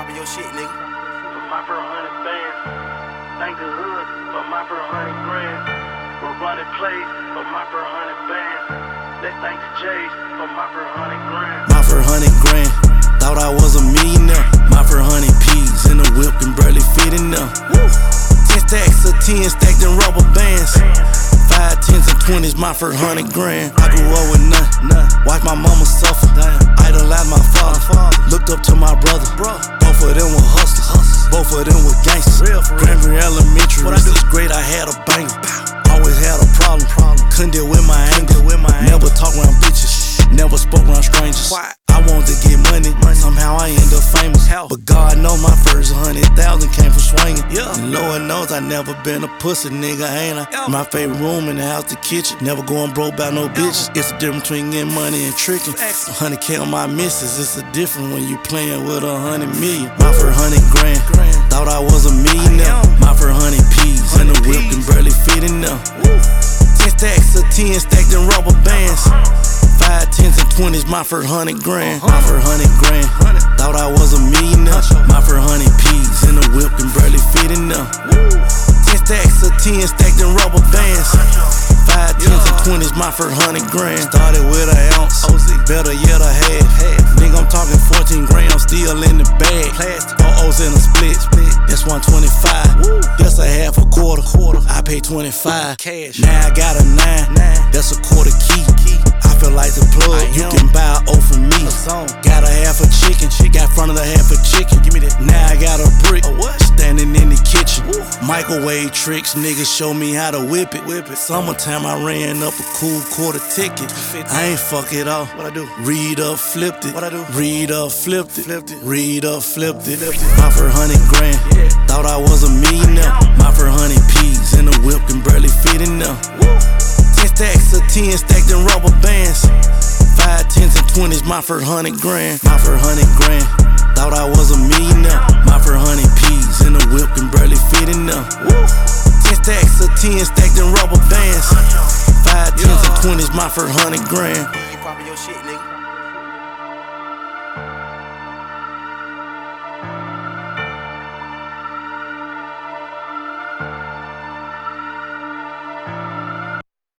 poppin' your shit, nigga. For my first 100 bands, thank the hood for my first 100 grand. We're running plays for my first 100 bands. Let's thank the J's for my first 100 grand. My first 100 grand, thought I was a millionaire. My first 100 P's in the whip can barely fit in there. 10 stacks of 10 stacked in rubber bands. 5, 10s and 20s, my first 100 grand. I grew up with nothing, watched my mama suffer. Idolized my father, looked up to my brother. Both of them were hustlers, both of them were gangsters. Granbury Elementary, was this great, I had a banger. Always had a problem, couldn't deal with my anger. Never talk around bitches, never spoke around strangers. I wanted to get money, somehow I end up famous. But God knows my first 100,000 came from swinging. And Lord knows I never been a pussy nigga, ain't I? My favorite room in the house, the kitchen. Never going broke by no bitches. It's the difference between getting money and tricking. 100K on my missus, it's a different when you playing with 100 million. My first 100 grand, thought I was a millionaire. My first 100 P's in the whip can barely fit in there. 10 stacks of 10 stacked in rubber bands. 5, 10s and 20s, my first 100 grand. My first 100 grand, thought I was a millionaire. My first 100 P's in the whip can barely fit in there. 10 stacks of 10 stacked in rubber bands. 5, 10s and 20s, my first 100 grand. Started with an ounce, better yet a half. Nigga, I'm talking 14 grams, still in the bag. O's in a split, that's 125. That's a half a quarter, I pay 25 cash. Now I got a 9, that's a quarter key. I feel like the plug, you can buy an O from me. Got a half a chicken, got front of the half a chicken. Now I got a brick, standing in the kitchen. Microwave tricks, niggas show me how to whip it. Summertime I ran up a cool quarter ticket. I ain't fuck it off. What I do? Read up, flipped it. What I do? Read up, flipped it. Read up, flipped it. My first 100 grand, thought I was a millionaire. My first 100 P's in the whip can barely fit in there. 10 stacks of 10 stacked in rubber bands. 5, 10s and 20s, my first 100 grand. My first 100 grand, thought I was a millionaire. My first 100 P's in the whip can barely fit in there. 10 stacks of 10 stacked in rubber bands. 5, 10s and 20s, my first 100 grand. You poppin' your shit, nigga.